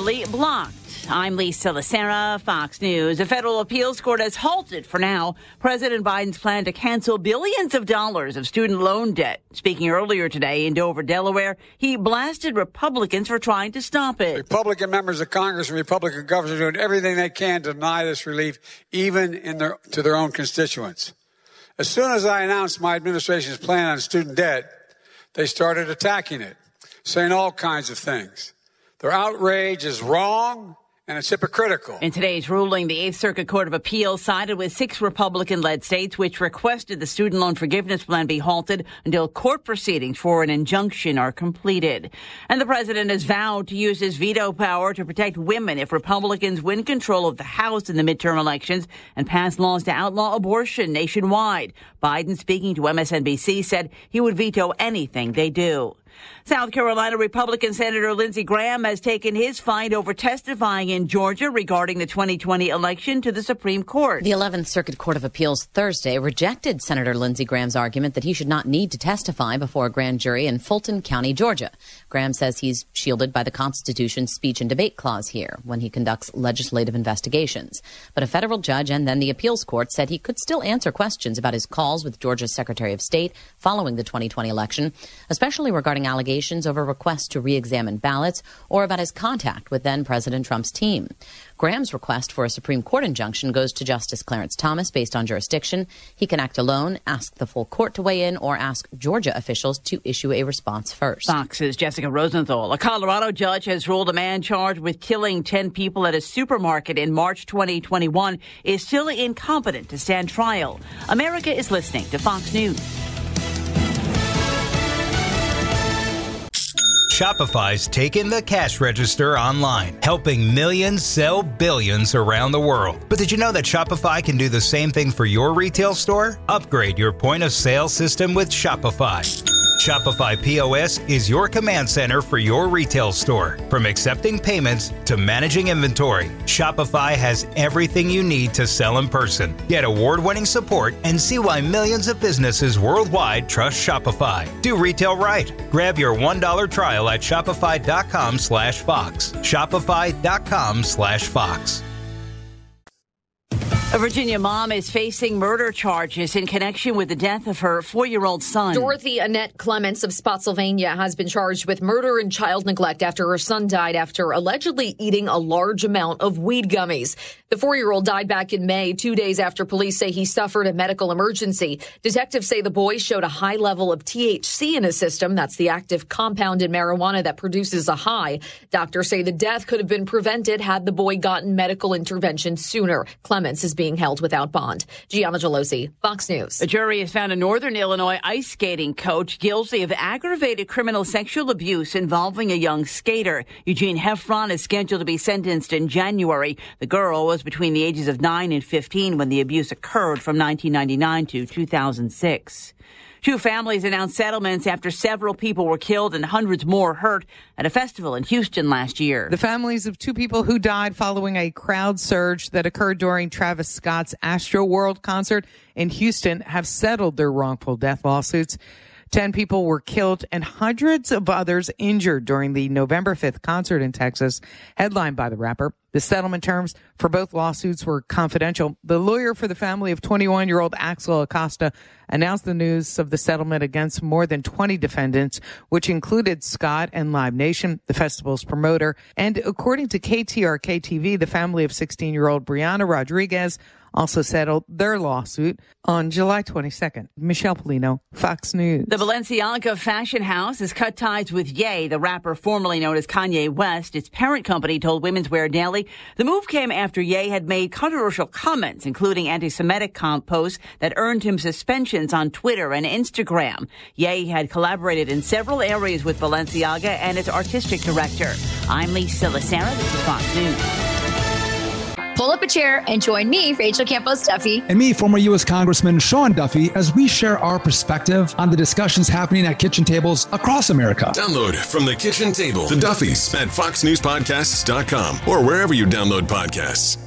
legally blocked. I'm Lisa Lacera, Fox News. A federal appeals court has halted, for now, President Biden's plan to cancel billions of dollars of student loan debt. Speaking earlier today in Dover, Delaware, he blasted Republicans for trying to stop it. Republican members of Congress and Republican governors are doing everything they can to deny this relief, even to their own constituents. As soon as I announced my administration's plan on student debt, they started attacking it, saying all kinds of things. Their outrage is wrong, and it's hypocritical. In today's ruling, the Eighth Circuit Court of Appeals sided with 6 Republican-led states which requested the student loan forgiveness plan be halted until court proceedings for an injunction are completed. And the president has vowed to use his veto power to protect women if Republicans win control of the House in the midterm elections and pass laws to outlaw abortion nationwide. Biden, speaking to MSNBC, said he would veto anything they do. South Carolina Republican Senator Lindsey Graham has taken his fight over testifying in Georgia regarding the 2020 election to the Supreme Court. The 11th Circuit Court of Appeals Thursday rejected Senator Lindsey Graham's argument that he should not need to testify before a grand jury in Fulton County, Georgia. Graham says he's shielded by the Constitution's speech and debate clause here when he conducts legislative investigations. But a federal judge and then the appeals court said he could still answer questions about his calls with Georgia's Secretary of State following the 2020 election, especially regarding allegations over requests to re-examine ballots or about his contact with then-President Trump's team. Graham's request for a Supreme Court injunction goes to Justice Clarence Thomas based on jurisdiction. He can act alone, ask the full court to weigh in, or ask Georgia officials to issue a response first. Fox's Jessica Rosenthal. A Colorado judge has ruled a man charged with killing 10 people at a supermarket in March 2021 is still incompetent to stand trial. America is listening to Fox News. Shopify's taken the cash register online, helping millions sell billions around the world. But did you know that Shopify can do the same thing for your retail store? Upgrade your point of sale system with Shopify. Shopify POS is your command center for your retail store. From accepting payments to managing inventory, Shopify has everything you need to sell in person. Get award-winning support and see why millions of businesses worldwide trust Shopify. Do retail right. Grab your $1 trial at shopify.com/Fox. Shopify.com/Fox. A Virginia mom is facing murder charges in connection with the death of her 4-year-old son. Dorothy Annette Clements of Spotsylvania has been charged with murder and child neglect after her son died after allegedly eating a large amount of weed gummies. The 4-year-old died back in May, 2 days after police say he suffered a medical emergency. Detectives say the boy showed a high level of THC in his system. That's the active compound in marijuana that produces a high. Doctors say the death could have been prevented had the boy gotten medical intervention sooner. Clements is being held without bond. Gianna Gelosi, Fox News. A jury has found a Northern Illinois ice skating coach guilty of aggravated criminal sexual abuse involving a young skater. Eugene Heffron is scheduled to be sentenced in January. The girl was between the ages of 9 and 15 when the abuse occurred from 1999 to 2006. 2 families announced settlements after several people were killed and hundreds more hurt at a festival in Houston last year. The families of 2 people who died following a crowd surge that occurred during Travis Scott's Astroworld concert in Houston have settled their wrongful death lawsuits. 10 people were killed and hundreds of others injured during the November 5th concert in Texas, headlined by the rapper. The settlement terms for both lawsuits were confidential. The lawyer for the family of 21-year-old Axel Acosta announced the news of the settlement against more than 20 defendants, which included Scott and Live Nation, the festival's promoter. And according to KTRK-TV, the family of 16-year-old Brianna Rodriguez also settled their lawsuit on July 22nd. Michelle Polino, Fox News. The Balenciaga fashion house has cut ties with Ye, the rapper formerly known as Kanye West. Its parent company told Women's Wear Daily the move came after Ye had made controversial comments, including anti-Semitic posts that earned him suspensions on Twitter and Instagram. Ye had collaborated in several areas with Balenciaga and its artistic director. I'm Lisa Lacera. This is Fox News. Pull up a chair and join me, Rachel Campos Duffy. And me, former U.S. Congressman Sean Duffy, as we share our perspective on the discussions happening at kitchen tables across America. Download From the Kitchen Table, The Duffys, at foxnewspodcasts.com or wherever you download podcasts.